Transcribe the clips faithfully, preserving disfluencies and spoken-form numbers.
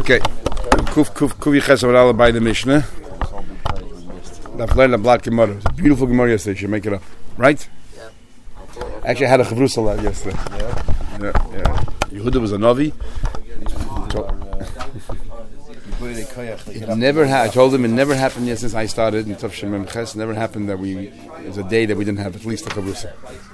Okay. Kuf kuf kuvi chesed by the Mishnah. I've learned a black Gemara. It's a beautiful Gemara yesterday. You should make it up, right? Yeah. Actually, I had a chavrusa lot yesterday. Yeah. Yeah, yeah. Yehuda was a novi. It never ha- I told him it never happened yet since I started in Tov Shem Mem Ches. Never happened that we it was a day that we didn't have at least a chavrusa.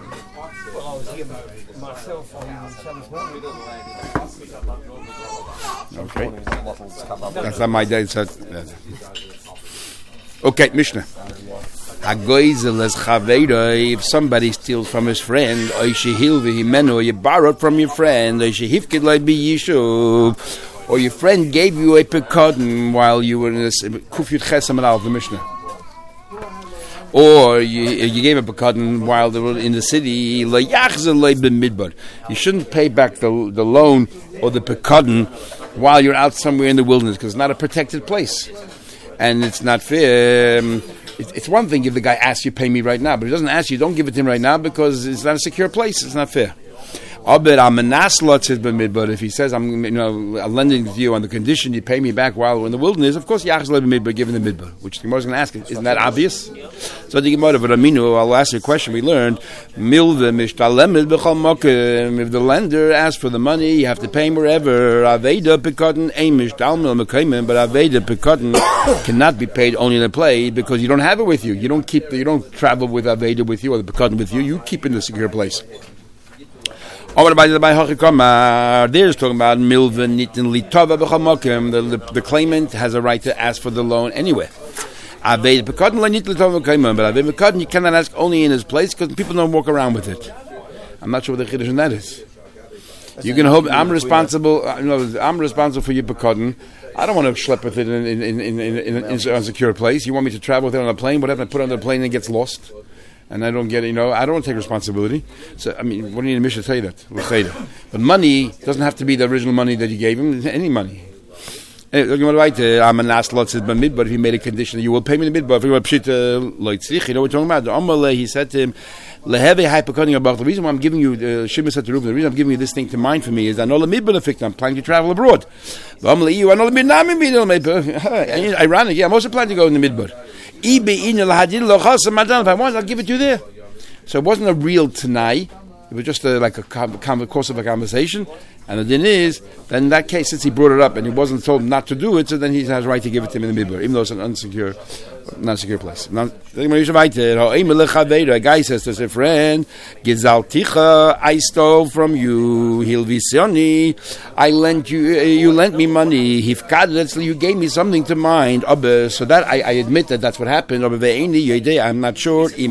Okay, that's not my day. So okay, Mishnah. If somebody steals from his friend, or you borrowed from your friend, or your friend gave you a pekadon while you were in this Kufyut Chesam al the Mishnah, or you, you gave a pekadon while they were in the city, you shouldn't pay back the, the loan or the pekadon while you're out somewhere in the wilderness, because it's not a protected place, and it's not fair. Um, it, it's one thing if the guy asks you, pay me right now, but if he doesn't ask you, don't give it to him right now, because it's not a secure place. It's not fair. But if he says, I'm, you know, I'm lending to you on the condition you pay me back while we're in the wilderness, of course, Yachz Leib Midbar, given the Midbar, which the Gemara is going to ask, isn't that obvious? So the Gemara, but Aminu, I'll ask you a question we learned, if the lender asks for the money, you have to pay him wherever, Aveda Pekadon, but Aveda Pekadon cannot be paid only in a place because you don't have it with you. You don't keep, the, you don't travel with Aveda with you or the Pekadon with you, you keep it in a secure place. There's talking about milvin nitin litova b'chamakim. The the claimant has a right to ask for the loan anywhere. But aved pekadon you cannot ask only in his place because people don't walk around with it. I'm not sure what the chiddush in that is. You can hope I'm responsible. You know, I'm responsible for your pekadon. I don't want to schlep with it in in in in, in, in an insecure place. You want me to travel with it on a plane? What if I put it on the plane and it gets lost? And I don't get it, you know, I don't want to take responsibility. So, I mean, what do you need a mission to say that? We'll say that. But money doesn't have to be the original money that you gave him, any money. Anyway, I'm a last lot says mid, but if he made a condition that you will pay me the mid, but if you know what we're talking about. He said to him, the reason why I'm giving you, uh, Shimon said to Reuben, the reason I'm giving you this thing to mind for me is I know the mid benefit, I'm planning to travel abroad. Ironic, yeah, I'm also planning to go in the midbar. If I want, I'll give it to you there. So it wasn't a real tanai. It was just a, like a com- com- course of a conversation. And the din is, then in that case, since he brought it up and he wasn't told not to do it, so then he has a right to give it to him in the midbar, even though it's an unsecure, not secure place. Now, a guy says to his friend, I stole from you, Hilvisioni, I lent you, you lent me money, you gave me something to mind, so that I, I admit that that's what happened, I'm not sure, I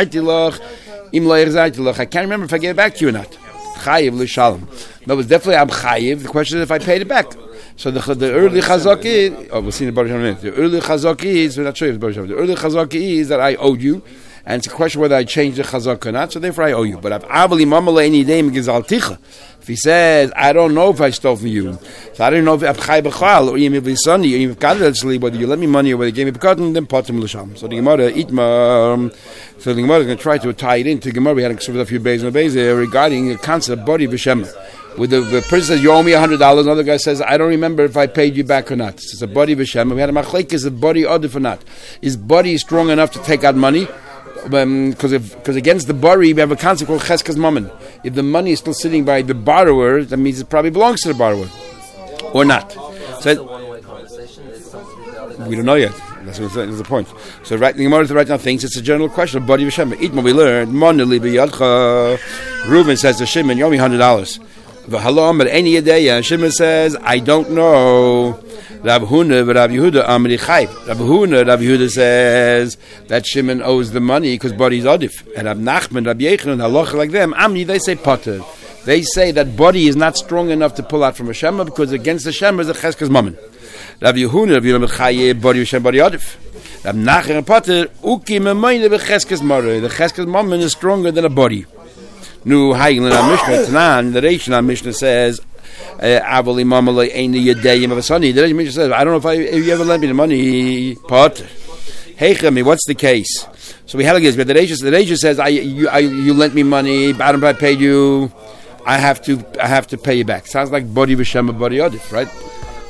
can't remember if I gave it back to you or not. Chayiv l'shalom. No, it's definitely I'm chayiv. The question is if I paid it back. So the the early chazak is, oh, we'll see in the Baruch in a minute. The early chazak is, we're not sure if it's Baruch. The early chazak is that I owed you, and it's a question whether I changed the chazak or not. So therefore I owe you. But if avali mamale any day gizalticha, if he says I don't know if I stole from you, so I don't know if I'm chayiv b'chal or even if it's sunny or even if God whether you lent me money or whether you gave me pekadon, then potem l'sham. So the Gemara itma. So the Gemara is going to try to tie it into Gemara. We had a few days and days regarding the concept body v'shem. With the, the person says you owe me a hundred dollars, another guy says I don't remember if I paid you back or not. So it's a body v'shem. We had a machlek is a body odif or not. Is body strong enough to take out money? Because um, because against the bari we have a concept called cheskas mammon. If the money is still sitting by the borrower, that means it probably belongs to the borrower, or not. So we don't know yet. That's, what, that's the point. So right, the Gemara right now thinks it's a general question of body v'shem. Itma we learned. Reuben says to Shimon, you owe me hundred dollars. V'halom, but any day, and Shimon says, I don't know. Rav Huna, but Rav Yehuda, Amri Chayv. Rav Huna, Rav Yehuda says that Shimon owes the money because body's odif. And Rav Nachman, Rav Yechon, and Halacha like them, Amri, they say potter. They say that body is not strong enough to pull out from a shema because against the shema is a cheskas mammon. Rav Yehuda, Rav Yehuda, Chayv, body v'shem, body odif. Rav Nachman and potter, uki memayne b'cheskas mare. The cheskas mammon is stronger than a body. Nu Hagelin on Mishnah Tanan, the Reish on Mishnah says, Avali Mamalei Aini Yadayim of a Sunny. The Mishnah says, I don't know if, I, if you ever lent me the money, pot. Hey, Chemi, what's the case? So we had like this, but the Reish, the Reish says, I you, I you lent me money, but I don't know if I paid you, I have to I have to pay you back. Sounds like body v'shem body odif, right?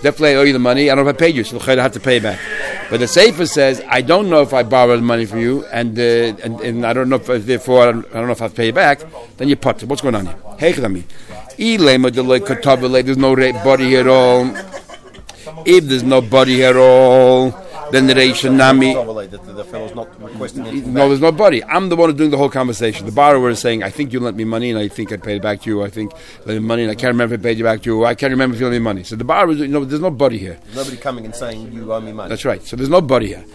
Definitely I owe you the money. I don't know if I paid you, so I have to pay back. But the Sefer says, I don't know if I borrowed the money from you, and uh, and, and I don't know if, therefore, I don't, I don't know if I have to pay you back. Then you put. What's going on here? Heichadami. There's no body here at all. If there's no body here at all, then the Reisha Nami. The fellow's not requesting it. No, there's no body. I'm the one who's doing the whole conversation. The borrower is saying, I think you lent me money, and I think I paid it back to you. I think I lent me money, and I can't remember if I paid you back to you. I can't remember if you lent me money. So the borrower is, you know, there's no body here. Nobody coming and saying, you owe me money. That's right. So there's no body here.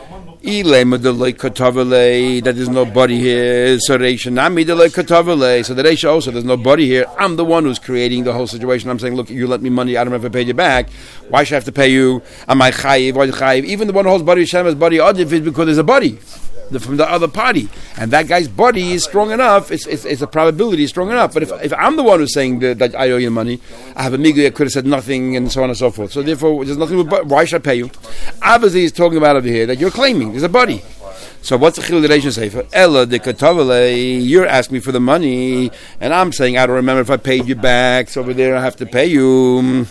That there's no body here. So Reisha Nami delay katavale. So the Reisha also, there's no body here. I'm the one who's creating the whole situation. I'm saying, look, you lent me money. I don't know if I paid you back. Why should I have to pay you? Am I chayiv? Why chayiv? Even the one who holds body Hashem as body adif is because there's a body the, from the other party, and that guy's body is strong enough. It's it's, it's a probability is strong enough. But if if I'm the one who's saying that, that I owe you money, I have a migui. I could have said nothing, and so on and so forth. So therefore, there's nothing. With, why should I pay you? Obviously, he's talking about over here that you're claiming there's a body. So what's the chilul relation sefer? Ella de katavale. You're asking me for the money, and I'm saying I don't remember if I paid you back. So over there, I have to pay you.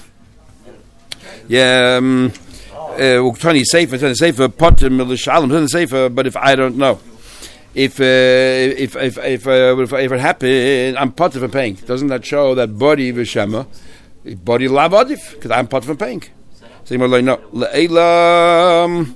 Yeah. Um, Uh, twenty safer, twenty safer, potter milishalom, twenty safer. But if I don't know, if uh, if if if, uh, if if it happened, I'm potter for paying. Doesn't that show that body v'shema, body lavadif? Because I'm potter for paying. So you're like no, le'elam.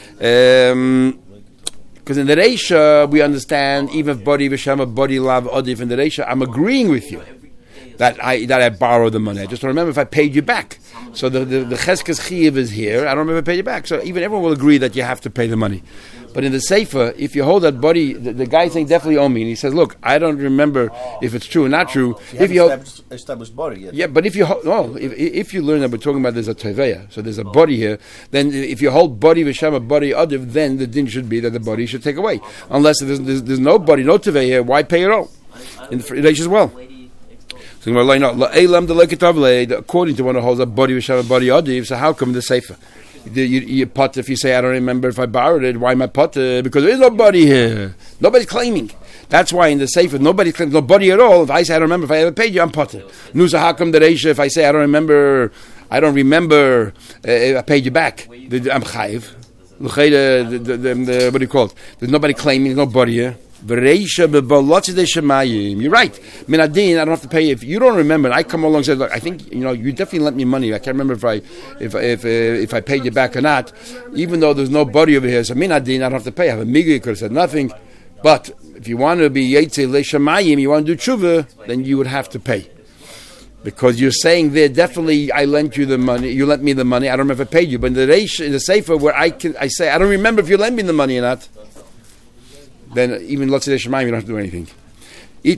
Um, because in the Reisha we understand even if body v'shema, body lavadif in the Reisha, I'm agreeing with you that I that I borrowed the money. I just don't remember if I paid you back. So the the, the cheskes chiyuv is here. I don't remember if I paid you back. So even everyone will agree that you have to pay the money. But in the sefer, if you hold that body, the, the guy saying definitely owe me, and he says, "Look, I don't remember if it's true or not true." You if you established, established body yet. Yeah, but if you hold, no, if if you learn that we're talking about there's a teveya, so there's a body here, then if you hold body v'shema body adiv, then the din should be that the body should take away. Unless there's there's, there's no body, no teveya here, why pay it all? In the Reish as well. So according to one who holds a body with a body adiv, so how come the sefer? You, you, you pot if you say I don't remember if I borrowed it. Why my pot? Because there is no body here. Nobody's claiming. That's why in the sefer nobody claims no body at all. If I say I don't remember if I ever paid you, I'm potter. Nusa how come the reisha? If I say I don't remember, I don't remember uh, I paid you back. I'm chayiv. What do you call it? There's nobody claiming. There's no body here. You're right. Minadin, I don't have to pay you. If you don't remember, I come along and say, look, I think you know you definitely lent me money. I can't remember if I if if uh, if I paid you back or not. Even though there's no body over here, so minadin, I don't have to pay. I have a migui, could have said nothing. But if you want to be yetze leishamayim, you want to do tshuva, then you would have to pay. Because you're saying there, definitely I lent you the money, you lent me the money, I don't remember if I paid you. But in the reish, in the sefer where I can I say I don't remember if you lent me the money or not, then even lots of the Shemaim, you don't have to do anything. The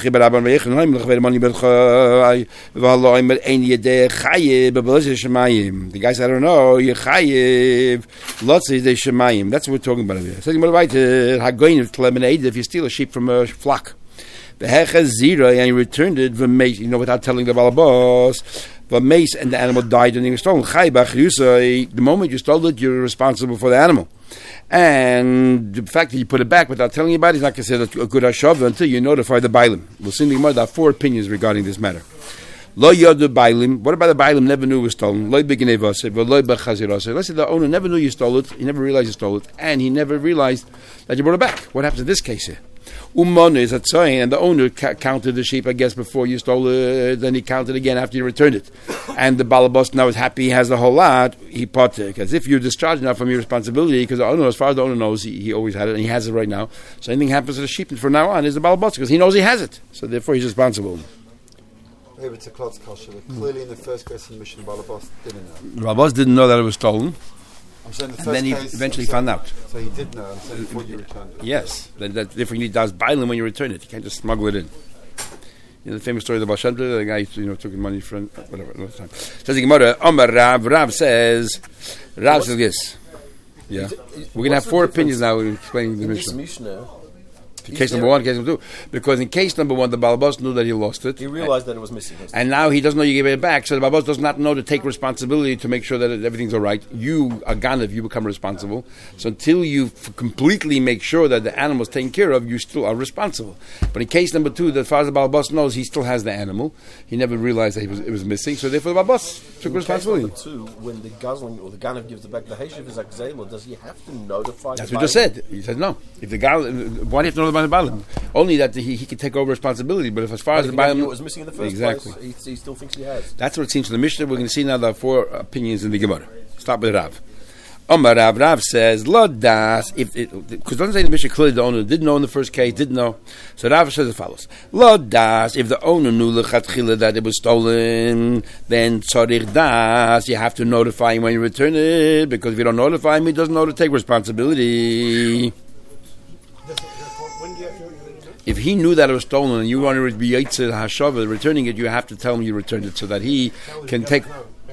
guy said, I don't know, you're chayiv, lots of the Shemaim. That's what we're talking about here. If you steal a sheep from a flock, the hechaz zira, and you returned it, you know, without telling the balabos, the mace, and the animal died and it was stolen. The moment you stole it, you're responsible for the animal. And the fact that you put it back without telling anybody is not considered a good hashav until you notify the bailim. We'll see in the Gemara there are four opinions regarding this matter. Lo yodu bailim. What about the bailim never knew it was stolen? Lo b'gnevase, v'lo b'chazirase. Let's say the owner never knew you stole it, he never realized you stole it, and he never realized that you brought it back. What happens in this case here? Umon is at saying, and the owner ca- counted the sheep, I guess, before you stole it, then he counted again after you returned it. And the balabos now is happy, he has the whole lot, he potek. As if you're discharged now from your responsibility, because the owner, as far as the owner knows, he, he always had it, and he has it right now. So anything happens to the sheep from now on is the balabos, because he knows he has it. So therefore he's responsible. Maybe it's a klotz kasha, but clearly in the first question, Mission balabos didn't know. Balabos didn't know that it was stolen. I'm saying the first And then he case, eventually saying, found out. So he did know, I'm saying before you returned it. Yes, then that's different. He does bailim when you return it. You can't just smuggle it in. You know the famous story of the Baal Shem Tov, the guy you know took his money from whatever. Another time. Says the Gemara, Omar Rav. Rav says, Rav says this. Yeah, we're gonna have four opinions now in explaining the in this Mishnah. Mishnah, Case number one, case number two. Because in case number one, the Balabas knew that he lost it. He realized that it was missing. And now he doesn't know you gave it back. So the Balabas does not know to take responsibility to make sure that everything's all right. You, a Ganav, you become responsible. So until you f- completely make sure that the animal is taken care of, you still are responsible. But in case number two, the far as the Balabas knows, he still has the animal. He never realized that he was, it was missing. So therefore the Balabas took in responsibility. Case number two, when the guzzling or the Ganav gives it back, the Heshev is Akzela, does he have to notify That's the what you just said. He said no. If the guy, why do you have to know about the Balam? Only that he, he can take over responsibility, but if as far but as if the he Balam, knew it was missing in the first exactly. place, he, he still thinks he has. That's what it seems to the Mishnah. We're going to see now the four opinions in the Gemara. Start with Rav. Omar Rav, Rav says, Lo das, if because doesn't say the Mishnah clearly the owner didn't know in the first case, didn't know. So Rav says as follows: Lo das, if the owner knew lechatchila that it was stolen, then tzarich das, you have to notify him when you return it, because if you don't notify him, he doesn't know to take responsibility. If he knew that it was stolen and you wanted to be Yitzir Hashava, returning it, you have to tell him you returned it so that he can take.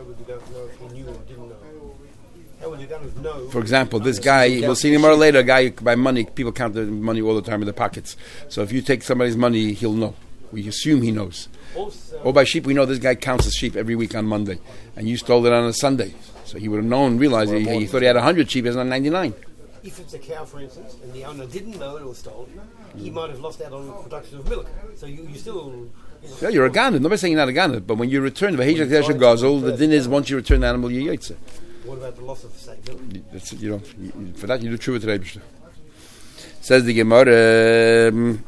For example, this guy, we'll see him more later, a guy by money, people count the money all the time in their pockets. So if you take somebody's money, he'll know. We assume he knows. Or by sheep, we know this guy counts his sheep every week on Monday. And you stole it on a Sunday. So he would have known, realized he, he thought he had one hundred sheep, he has ninety-nine. If it's a cow, for instance, and the owner didn't know it was stolen, he might have lost out on the production of milk. So you, you still... You know, yeah, you're a Ganav. Nobody's saying you're not a Ganav. But when you return, the Gazel, the din is once you return the animal, you're Yitzir. What about the loss of, say, milk? That's, you know, you, for that you do true today. Says the Gemara, um,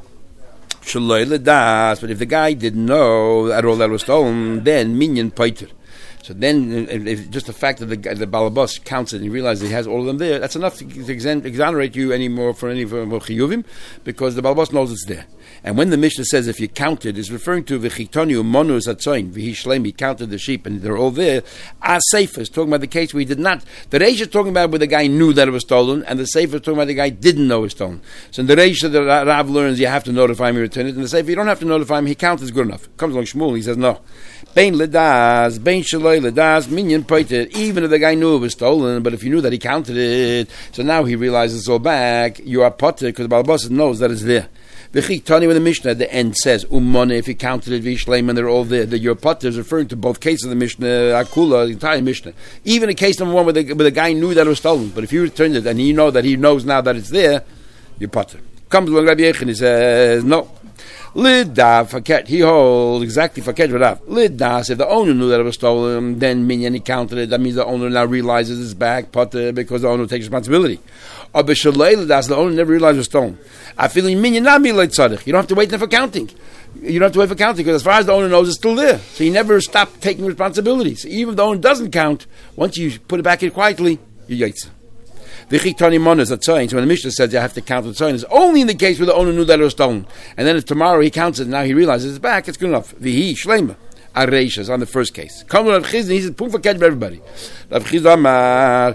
but if the guy didn't know at all that was stolen, then minyan paiter. So then, if, if just the fact that the, the Balabas counts it and he realizes he has all of them there, that's enough to, to exen- exonerate you anymore for any for chiyuvim, because the Balabas knows it's there. And when the Mishnah says if you count it, it's referring to v'chitonu monus atzoin v'hi shleim. He counted the sheep and they're all there. Our sefer is talking about the case where he did not. The Reish is talking about where the guy knew that it was stolen, and the sefer is talking about the guy didn't know it was stolen. So in the Reish, the Rav learns you have to notify him, you return it. And the sefer, you don't have to notify him. He counts is good enough. Comes along Shmuel, he says no. Bein ledas, bein shaloi ledas, minyan poiter. Even if the guy knew it was stolen, but if you knew that he counted it, so now he realizes it's all back, you are potter, because the Balabas knows that it's there. V'chitani, when the Mishnah at the end says umone, if he counted it v'ishleim and they're all there, the your potter is referring to both cases of the Mishnah, Akula, the entire Mishnah. Even in case number one where the, where the guy knew that it was stolen, but if you returned it and you know that he knows now that it's there, you're potter. Comes along Rabbi Yechon, he says no. Lidav faket, he holds exactly faket Rav. Lidas, if the owner knew that it was stolen, then minyan he counted it. That means the owner now realizes it's back, potter, because the owner takes responsibility. Or b'shalei lidas, the owner never realized it was stolen. I feel in minyan not be like tzaddik. You don't have to wait there for counting. You don't have to wait for counting because as far as the owner knows, it's still there. So he never stopped taking responsibility. So even if the owner doesn't count, once you put it back in quietly, you're yaitz. The chitani monas at tzayin. So when the Mishnah says you have to count the tzayin, it's only in the case where the owner knew that it was stolen. And then if tomorrow he counts it, and now he realizes it's back, it's good enough. Vihi shleima areishas on the first case. Come to Rav Chizda, he says pum for catch for everybody. Rav Chizda amar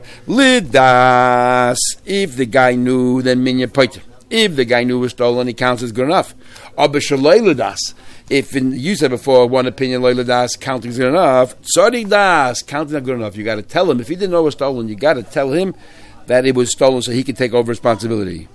lidas. If the guy knew, then minyan poiter. If the guy knew it was stolen, he counts as good enough. Aber shalei lidas. If in, you said before, one opinion, loy lidas, counting is good enough. Tzadi das, counting is not good enough. You got to tell him. If he didn't know it was stolen, you got to tell him that it was stolen so he can take over responsibility.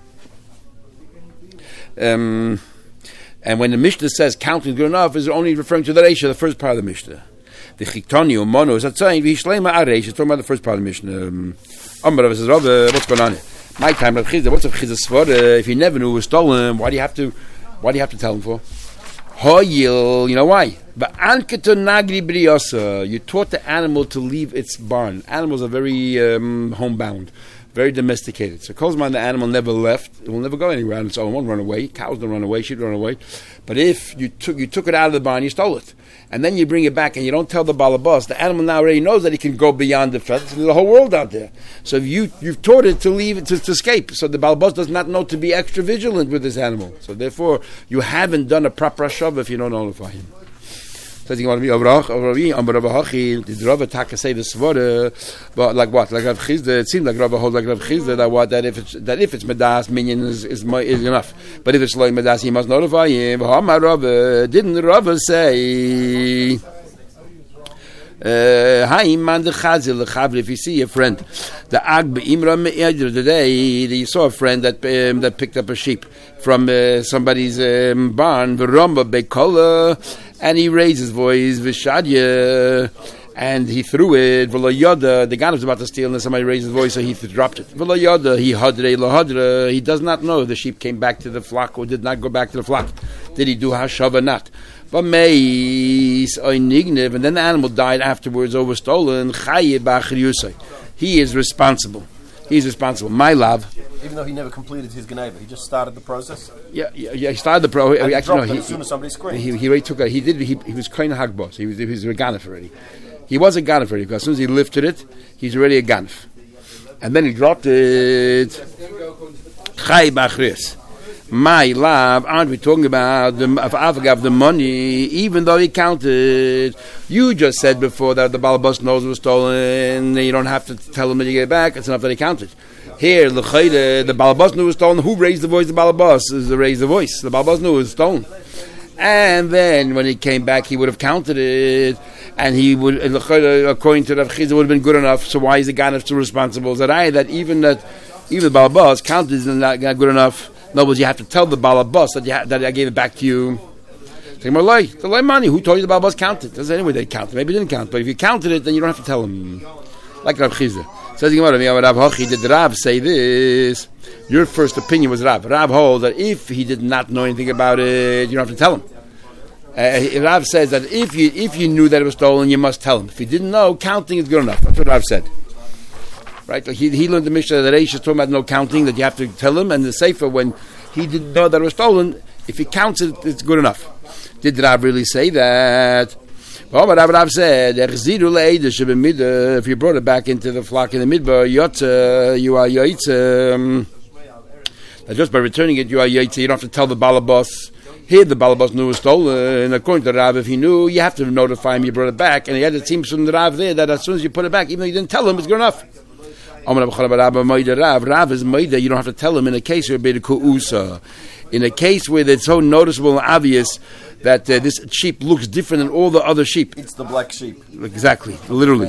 Um, and when the Mishnah says counting is good enough, is only referring to the Reisha, the first part of the Mishnah. The Chiktoni or Mono is saying Vishlema Areish, it's talking about the first part of the Mishnah. Um, Amar says, what's going on here? My time, Rav Chizda, what's a Chizda Svara? If he never knew it was stolen, why do you have to why do you have to tell him for? Hoyil, you know why? But Anketo Nagri Briosa, you taught the animal to leave its barn. Animals are very um, homebound. Very domesticated. So Kozman, the animal never left. It will never go anywhere on its own. It won't run away. Cows don't run away. Sheep don't run away. But if you took you took it out of the barn, you stole it. And then you bring it back and you don't tell the balabas, the animal now already knows that he can go beyond the fence. There's a whole world out there. So if you, you've taught it to leave, to, to escape. So the balabas does not know to be extra vigilant with this animal. So therefore, you haven't done a proper shav if you don't notify him. Says he want to be Avrach, Avravi, Amar Rabba Hachi. Did Rabba Taka say the svara? But like what? Like Rav Chizda. It seems like Rabba holds like Rav Chizda that what that if it's that if it's medas minyan is, is is enough. But if it's loy medas, he must notify him. Amar Rabba, didn't Rabba say? Ha'im the chazil lechavri. If you see a friend, the ag beimra me'eder today, you saw a friend that um, that picked up a sheep from uh, somebody's um, barn, v'ramba bekola, and he raised his voice, v'shadya, and he threw it. V'lo yoda, the guy was about to steal, and somebody raised his voice, so he th- dropped it. V'lo yoda, he hadre lo hadre. He does not know if the sheep came back to the flock or did not go back to the flock. Did he do hashav or not? But meis oinignev, and then the animal died afterwards, over stolen. Chaye b'achir yusay. He is responsible. He's responsible. My love. Even though he never completed his geneva, he just started the process. Yeah, yeah, yeah he started the pro. And he actually, dropped no, it he, as soon as somebody screamed. He, he already took it. He did. He, he was kind of hagbos. He was. He was a ganef already. He was a ganef already because as soon as he lifted it, he's already a ganef. And then he dropped it. Chay b'achris. My love, aren't we talking about the of Avagav, the money, even though he counted? You just said before that the balabas knows it was stolen, you don't have to tell him that you get it back, it's enough that he counted. Here, the balabas knew it was stolen. Who raised the voice? The balabas is the raised the voice. The balabas knew it was stolen. And then when he came back, he would have counted it, and he would, according to Rav Chizah, would have been good enough. So why is the Ganef so responsible? Is that I, that even that, even the balabas counted is not, not good enough? In other words, you have to tell the balabas that you ha- that I gave it back to you. Say, Malay, the lay money. Who told you the balabas counted? Does anyway they counted? Maybe they didn't count, but if you counted it, then you don't have to tell him. Like Rav Chizah says, Rav Hochi, did Rav say this? Your first opinion was Rav. Rav holds that if he did not know anything about it, you don't have to tell him. Uh, Rav says that if you if you knew that it was stolen, you must tell him. If you didn't know, counting is good enough. That's what Rav said. Right? Like he, he learned the Mishnah that Reish is talking about no counting, that you have to tell him, and the Sefer, when he didn't know that it was stolen, if he counts it, it's good enough. Did Rav really say that? Well, but Rav said, if you brought it back into the flock in the midbar, you are yoitza. That just by returning it, you are yoitza. You don't have to tell the balabas. Here, the balabas knew it was stolen. According to Rav, if he knew, you have to notify him you brought it back. And he had it seems from the Rav there that as soon as you put it back, even though you didn't tell him, it's good enough. Rav is Maida, you don't have to tell him in a case where ku'usa. In a case where it's so noticeable and obvious that uh, this sheep looks different than all the other sheep. It's the black sheep. Exactly, literally.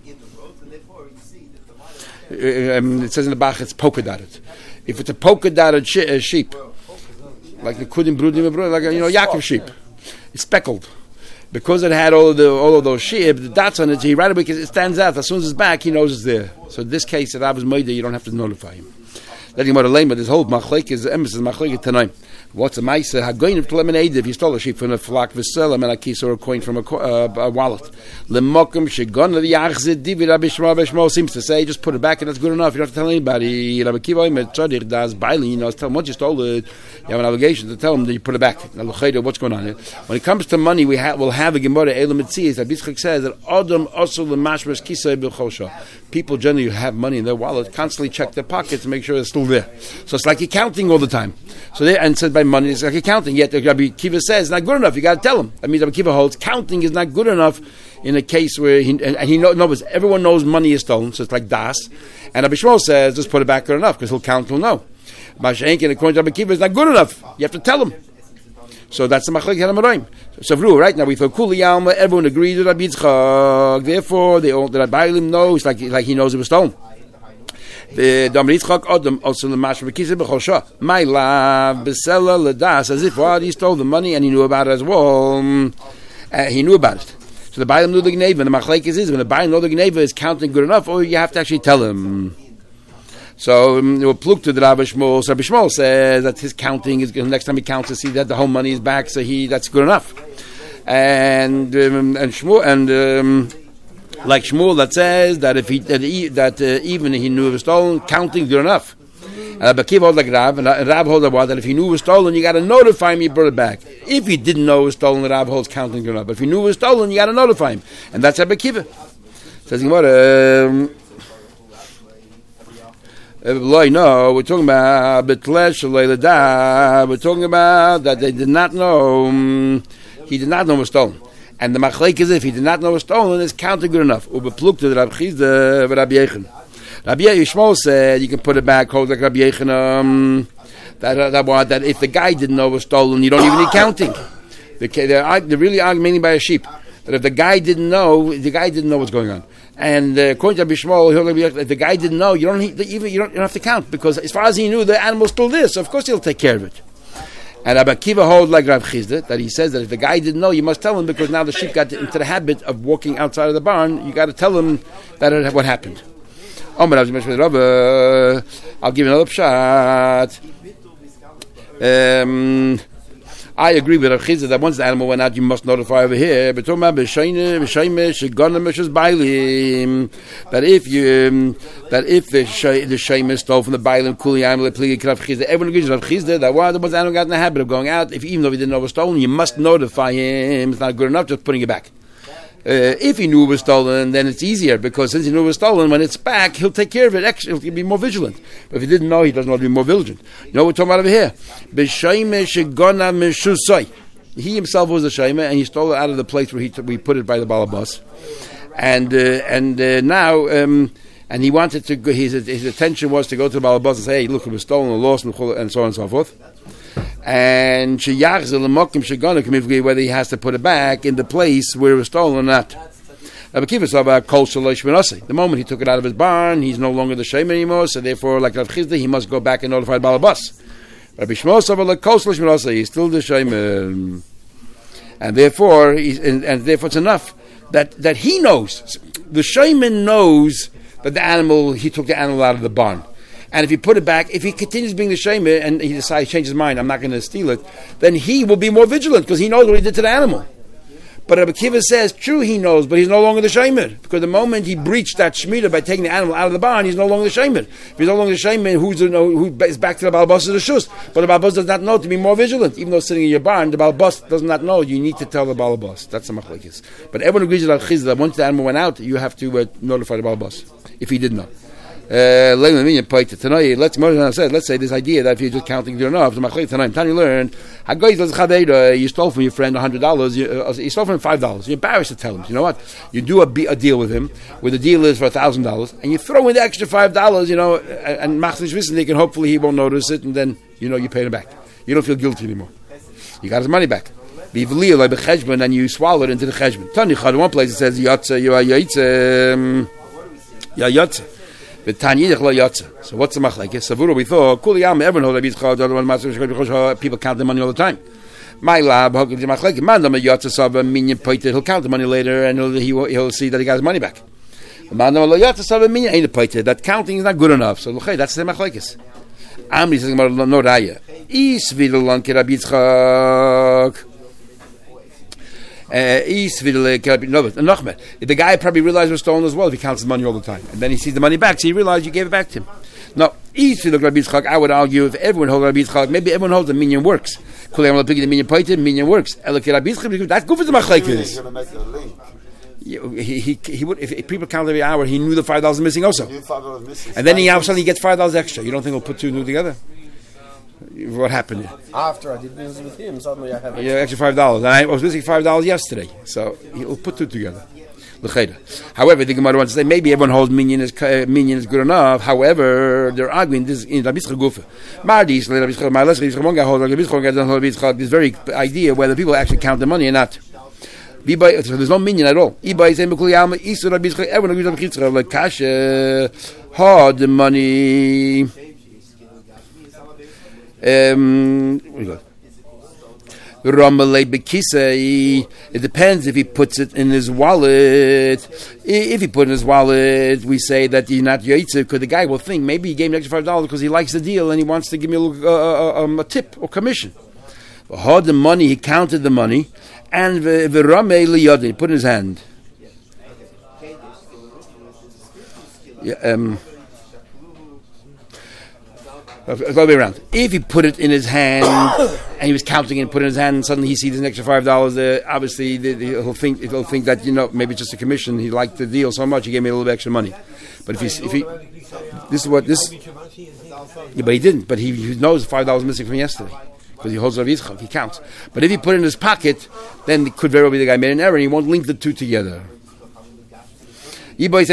Uh, um, it says in the Bach it's polka dotted. If it's a polka dotted sh- uh, sheep, like the Kudim Brudim, like a, you know, Yaakov sheep, it's speckled. Because it had all of the all of those sheep, the dots on it, he right away it stands out. As soon as it's back, he knows it's there. So in this case, if Rav is Moida, you don't have to notify him. Let him out of lane, but this whole machlek is emphasis machlek tanaim. What's a ma'isa? Hagoyin of lemonade if you stole a sheep from a flock, v'sel him and a kiss or a coin from a, co- uh, a wallet. Lemokim shegon the yachzid divi Rabbi Shmuel Shmuel seems to say just put it back and that's good enough. You don't have to tell anybody. Rabbi Kiva met tzadik das bailin. You know, tell him once you stole it, you have an obligation to tell him that you put it back. Now what's going on here? When it comes to money, we ha- will have a gemara elam etzias. Rabbi Yitzchak says that adam also lemashmas kisay b'chosha. People generally who have money in their wallet constantly check their pockets to make sure it's still there. So it's like you're counting all the time. So they and said by money it's like you're counting. Yet Rabbi Kiva says it's not good enough. You got to tell him. That means Rabbi Kiva holds counting is not good enough in a case where he and, and he know, knows everyone knows money is stolen. So it's like das. And Rabbi Shmuel says just put it back good enough because he'll count. He'll know. Mashenk and according to Rabbi Kiva is not good enough. You have to tell him. So that's the machlek hanamorim. So right now we thought kuli yalma. Everyone agrees with Rabbi Yitzchak. Therefore, they all the Rabbi Yitzchak knows like like he knows it was stolen. The Rabbi Yitzchak Adam also the mashma bekisa b'chosha. My love besela ledas as if what he stole the money and he knew about it as well. Uh, he knew about it. So the Bailam knew the gneva. And the machlek is when the Bailam know the gneva is counting good enough, or you have to actually tell him. So um, we'll plug to the Rabbi Shmuel. So Rabbi Shmuel says that his counting is next time he counts to see that the whole money is back. So he that's good enough. And um, and Shmuel and um, like Shmuel that says that if he that, he, that uh, even he knew it was stolen, counting is good enough. And Rabbi Kiva holds like Rav, and Rav holds like that if he knew it was stolen, you got to notify him. You brought it back. If he didn't know it was stolen, Rav holds counting good enough. But if he knew it was stolen, you got to notify him, and that's Rabbi Kiva. Says um, no, we're talking about Betlesh Leilada. We're talking about that they did not know. Um, he did not know it was stolen, and the machlek is if he did not know it was stolen, it's counted good enough. Ubepluk to the Rabbi Chizda, Rabbi Yechon. Rabbi Yishmael said you can put it back. Hold like Rabbi Yechon. Um, that uh, that one that if the guy didn't know it was stolen, you don't even need counting. The, they're, they're really arguing mainly by a sheep. that if the guy didn't know, the guy didn't know what's going on. And uh, according to Rabbi Shmuel, if the guy didn't know, you don't even you don't, you don't have to count, because as far as he knew, the animal's still there, so of course he'll take care of it. And Rabbi Akiva holds like Rav Chizda, that he says that if the guy didn't know, you must tell him, because now the sheep got into the habit of walking outside of the barn. You got to tell him that it, what happened. I'll give you another shot. Um, I agree with Rav Chizda that once the animal went out, you must notify over here. But that if you um, that if the shay, the shayma stole from the bailim kuli animal pligi Rav Chizda, everyone agrees with Rav Chizda that why the animal got in the habit of going out, if even though he didn't know it was stolen, you must notify him. It's not good enough just putting it back. Uh, if he knew it was stolen, then it's easier, because since he knew it was stolen, when it's back, he'll take care of it. Extra, he'll be more vigilant. But if he didn't know, he doesn't know to be more vigilant. You know what we're talking about over here? He himself was a shayma, and he stole it out of the place where he t- we put it by the balabas, and uh, and uh, now um, and he wanted to go, his his attention was to go to the balabas and say, hey, look, it was stolen or lost, and so on and so forth. And whether he has to put it back in the place where it was stolen or not. The moment he took it out of his barn, he's no longer the shayman anymore, so therefore, like Rav Chizda, he must go back and notify the balabas. Rabbi Shmuel, he's still the shayman, and therefore, he's, and, and therefore, it's enough that that he knows. The shayman knows that the animal, he took the animal out of the barn. And if he put it back, if he continues being the shamer and he decides to change his mind, I'm not going to steal it, then he will be more vigilant, because he knows what he did to the animal. But Rabbi Akiva says, true, he knows, but he's no longer the shamer, because the moment he breached that shmita by taking the animal out of the barn, he's no longer the shamer. If he's no longer the shamer, who's the, who is back to the balbas of the shus? But the balbas does not know to be more vigilant, even though sitting in your barn. The balbas does not know. You need to tell the balbas. That's the machlekes. But everyone agrees with Chizda that once the animal went out, you have to uh, notify the balbas if he didn't know. Uh, let's let's say this idea that if you're just counting good enough, Tanya learned you stole from your friend a hundred dollars, you, uh, you stole from him five dollars. You're embarrassed to tell him. You know what? You do a, a deal with him, where the deal is for a thousand dollars, and you throw in the extra five dollars. You know, and machnish wissen they can hopefully he won't notice it, and then you know you paid him back. You don't feel guilty anymore. You got his money back. And you swallow it into the cheshbon. Tanya, one place it says yotze, you are yotze, ya yotze. So what's the machlekes? Savura, we thought kuliyam everyone knows people count the money all the time. My lab, he'll count the money later, and he'll, he'll, he'll see that he got his money back. That counting is not good enough. So that's the machlekes. Amri says no raya. Is vidalon kerab Yitzchak. Uh, if the guy probably realized it was stolen as well, if he counts his money all the time, and then he sees the money back, so he realized you gave it back to him. No, I would argue if everyone holds Rabbi Yitzchak, maybe everyone holds the minion works. The minion pointed, minion works. That's good for the machlekes. He, he, he would, if, if people count every hour, he knew the five dollars missing also. Missing. And then he suddenly gets five dollars extra. You don't think he'll put two and two together? What happened? After I did business with him, suddenly I have extra. Yeah, extra five dollars. And I was missing five dollars yesterday, so he'll put two together. However, the Gemara wants to say maybe everyone holds minion is uh, minion is good enough. However, they're arguing this in Rabbi Yitzchak Gufa. Mardis, Rabbi Yitzchak, my lesson, Rabbi Yitzchak holds Rabbi Yitzchak. This very idea whether people actually count the money or not. So there's no minion at all. Everyone agrees on Rabbi Yitzchak. Like kasha, hard the money. Um, it depends if he puts it in his wallet. If he put it in his wallet, we say that he's not yoitze, because the guy will think maybe he gave me an extra five dollars because he likes the deal and he wants to give me a, little, uh, uh, um, a tip or commission. Had the money, he counted the money, and the rame liyad, he put in his hand. Yeah, um. The other way around. If he put it in his hand and he was counting it and put it in his hand, and suddenly he sees an extra five dollars there, obviously the, the, he'll think he'll think that, you know, maybe it's just a commission. He liked the deal so much he gave me a little bit extra money. But if he if he this is what this yeah, but he didn't. But he, he knows five dollars missing from yesterday because he holds Rav Yitzchak. He counts. But if he put it in his pocket, then it could very well be the guy made an error and he won't link the two together. If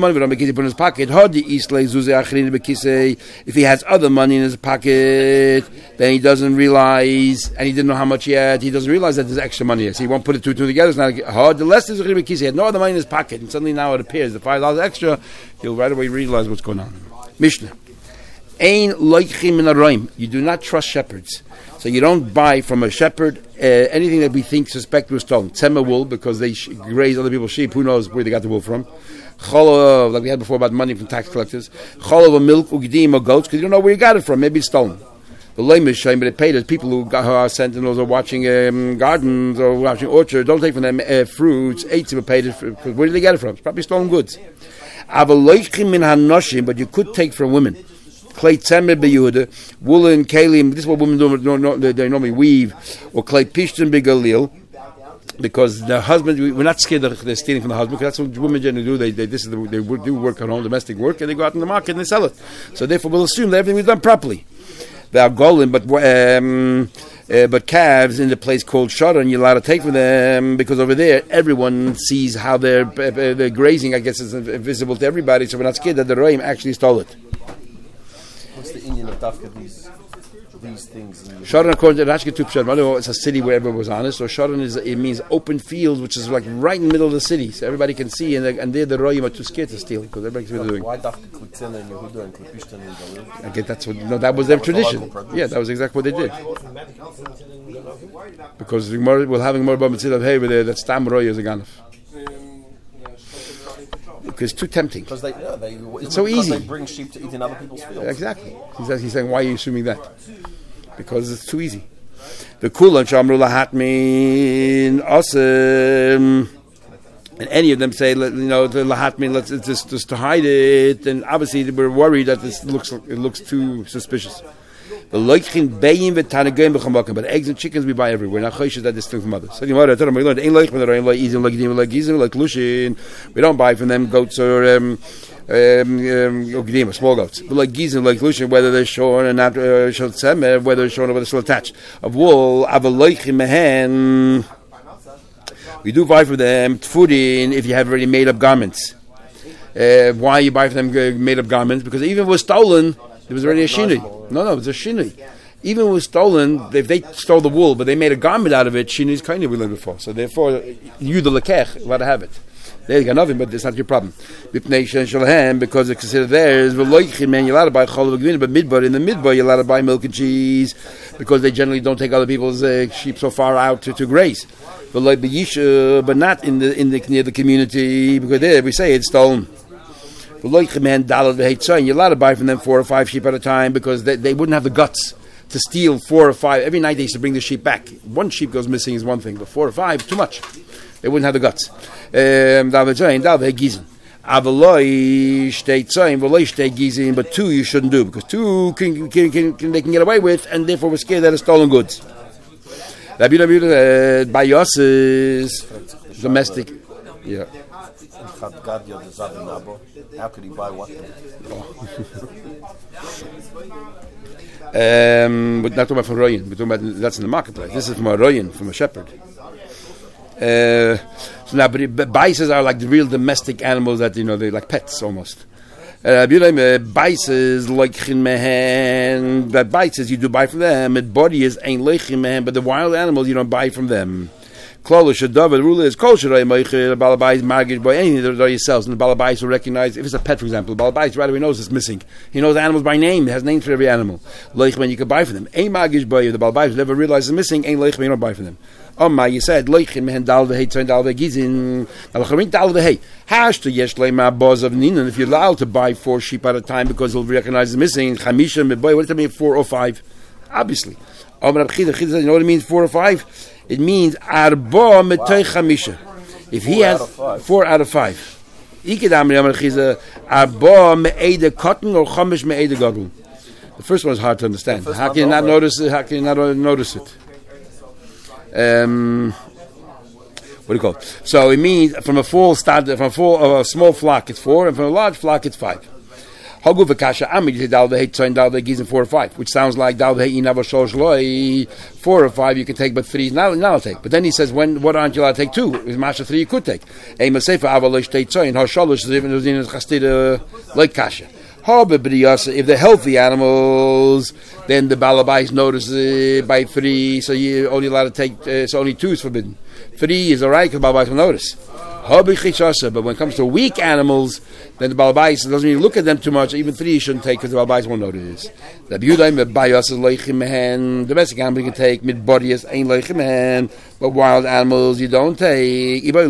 he has other money in his pocket, then he doesn't realize, and he didn't know how much he had, he doesn't realize that there's extra money here. So he won't put the two two together. It's not hard. The less there's a he had no other money in his pocket, and suddenly now it appears the five dollars extra, he'll right away realize what's going on. Mishnah. Ein loichim min haroim. You do not trust shepherds. So you don't buy from a shepherd uh, anything that we think suspect was stolen. Tzema wool, because they sh- graze other people's sheep. Who knows where they got the wool from? Cholov, like we had before about money from tax collectors. Cholov of milk, ugedim or goats, because you don't know where you got it from. Maybe it's stolen. The lame shame, but it paid as people who, got, who are sentinels or watching um, gardens or watching orchards. Don't take from them uh, fruits. Eight were paid because where did they get it from? It's probably stolen goods. But you could take from women. Clay tzemer beYehuda, woolen kalim. This is what women do. They normally weave, or clay pishton beGalil, because the husband. We're not scared that they're stealing from the husband, because that's what women generally do. They, they this is the, they do work at home, domestic work, and they go out in the market and they sell it. So therefore, we'll assume that everything was done properly. They are golden, but um, uh, but calves in the place called Shara, and you're allowed to take from them, because over there everyone sees how they're uh, they're grazing. I guess it's visible to everybody, so we're not scared that the Roim actually stole it. What's the Indian of Dafka, these, these things? Sharon, according to Rashke Tup Sharon, it's a city where everyone was honest. So Sharon is, it means open fields, which is like right in the middle of the city, so everybody can see, and, and they're the Royim are too scared to steal, because everybody can see what they're doing. Why Dafka Klitzena and Yehuda and Klipishtan and Galil? I get that's what, no, that was their tradition. Yeah, that was exactly what they did. Because we're having more about Mitzvah Hey over there, that Stam Roy is a Ganef. Because it's too tempting. Because they, yeah, they, it's so easy. They bring sheep to eat in other people's fields. Exactly. He's, he's saying, why are you assuming that? Because it's too easy. The Kulan Shamru Lahatmin Awesome. And any of them say, you know, the Lahatmin, let's just, just to hide it. And obviously, we're worried that this looks it looks too suspicious. The loichin beyin v'tanagoyim b'chamakim, but eggs and chickens we buy everywhere. Not choishes that distinct from others. So you know, I told them we learned ain't loich b'narayin like izim like gizim like gizim like lushin. We don't buy from them goats or um um or gizim, small goats. But like gizim like lushin, whether they're shorn and not uh, short semer, whether they're shorn or whether they're still attached. Of wool, aval loichin mehen. We do buy for them tfudin if you have already made up garments. Uh, why you buy for them uh, made up garments? Because even if it was stolen, there was already a shinui. No, no, it was a shinui. Even if it was stolen, if they stole the wool, but they made a garment out of it, shinui is kind of we learned before. So therefore, you the lekech, allowed to have it. They got nothing, but it's not your problem. Because it's considered theirs, you're allowed to buy cholov, but midbar, in the midbar, you're allowed to buy milk and cheese, because they generally don't take other people's uh, sheep so far out to, to graze. But like but not in the in the near the community, because there we say it's stolen. You're allowed to buy from them four or five sheep at a time, because they, they wouldn't have the guts to steal four or five. Every night they used to bring the sheep back. One sheep goes missing is one thing, but four or five, too much. They wouldn't have the guts. But two you shouldn't do, because two can, can, can, can, they can get away with, and therefore we're scared that it's stolen goods. By us is domestic. Yeah. How could he buy what? um, we're not talking about from Royan. We're talking about that's in the marketplace. This is from a Royan, from a shepherd. Uh, so now, but bices are like the real domestic animals that you know they're like pets almost. Uh, bices like mehen, but bices you do buy from them. And body is ain't leichin mehen, but the wild animals you don't buy from them. The rule is kol shrei meicher balabais magish by anything that are yourselves, and the balabais will recognize if it's a pet, for example. The balabais right away knows it's missing. He knows animals by name. He has names for every animal. Leichman you can buy from them. Ein magish by the balabais will never realize it's missing. Ein leichman you don't buy from them. Oh my, you said leichin mehen dal v'hei tzayin dal v'gizin. Now lechamin dal v'hei. Hash to yesh leima boz of ninan. If you're allowed to buy four sheep at a time because he'll recognize it's missing. Chamisha meboy. What does that mean? Four or five? Obviously. Oh, but you know what it means? Four or five. It means arba metoy chamisha. If he has four out of five, arba me'eda cotton or chamish me'eda gadol. The first one is hard to understand. How can you not notice it? How can you not notice it? Um, what do you call it? So it means from a full start, from a full, uh, a small flock it's four, and from a large flock it's five. Hagu v'kasha amid you say dal v'heit tzayin dal v'gizin four or five, which sounds like dal v'heit inava shosh loy four or five you can take, but three is not not take. But then he says when what aren't you allowed to take two? Is masha three you could take. Ema sefer avalosh teit tzayin hashalosh zivin uzin chastira like kasha. If they're healthy animals, then the balabais notices by three, so you're only allowed to take. Uh, so only two is forbidden. Three is alright because balabais will notice. But when it comes to weak animals, then the balabais doesn't even look at them too much. Even three you shouldn't take because the balabais won't notice. The domestic animal you can take mid bodies ain't leichim, but wild animals you don't take. Is he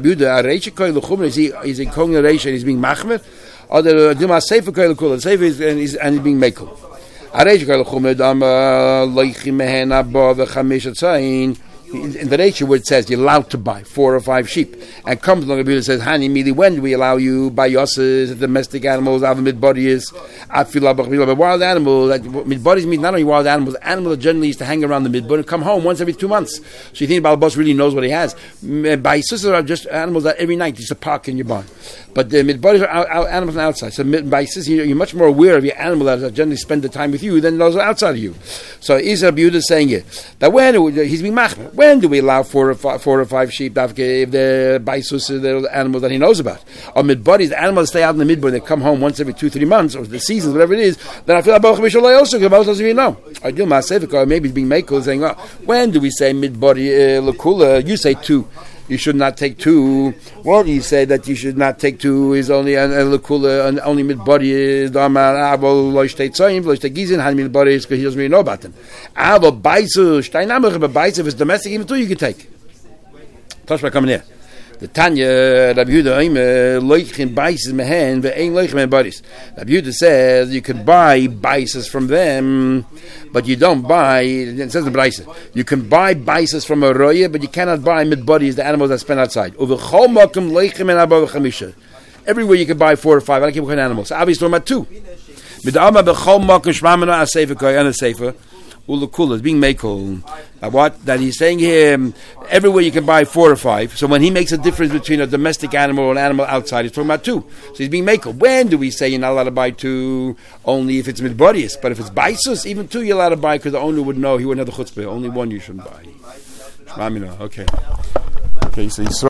is he congregation? He's being machmer. Or the Dima Sefer Koil Kula, Sefer is and he's, and he's being Mekel. Areish Koil Chumed Am Leichim Mehen Abba V'Chamish Atzayin. In the ratio where it says you're allowed to buy four or five sheep, and comes along and says, "Hani Mili, when do we allow you buy yosses, domestic animals, have mid bodies, but wild animals? Mid bodies means not only wild animals. Animals that generally used to hang around the mid body and come home once every two months. So you think Balabos really knows what he has. By sisters are just animals that every night used to park in your barn, but the mid bodies are out, out, animals on the outside. So by sisters, you're much more aware of your animal that generally spend the time with you than those outside of you. So is Rabbi Yehuda saying it that when he's being machmer. When do we allow four or five, four or five sheep if they're baisus, the animals that he knows about? Or mid-bodies, the animals stay out in the mid-body, they come home once every two, three months, or the seasons, whatever it is, then I feel like also, because doesn't even know. I do my or maybe it's being makel, saying, oh, when do we say mid-body uh, lakula? You say two. You should not take two. What do you say that you should not take two is only a lakula and only mid-body is damar avo loy shtei tzoyim loy shtei gizin han mid-body is because he doesn't really know about them. Avo baisu shteinamach but baisu if it's domestic even two you can take. Toshma coming here. The Tanya Rabbi Yehuda Oimer loichin baises mehen ve'ein loichin mehen bodies. Rabbi Yehuda says you could buy baises from them, but you don't buy. It says the Braisa. You can buy baises from a roya, but you cannot buy mid bodies, the animals that spend outside. Uvechol makom loichin men above chamisha. Everywhere you can buy four or five. I don't care what kind of animals. So obviously, we're about two. Mid'alma bechol makom shmamena asefer koy and a sefer. Ulukula is being makel. Uh, what that he's saying here, um, everywhere you can buy four or five. So when he makes a difference between a domestic animal and an animal outside, he's talking about two. So he's being makel. When do we say you're not allowed to buy two? Only if it's midbodius. But if it's baisus, even two you're allowed to buy because the owner would know he wouldn't have the chutzpah. Only one you shouldn't buy. Okay. Okay. So he's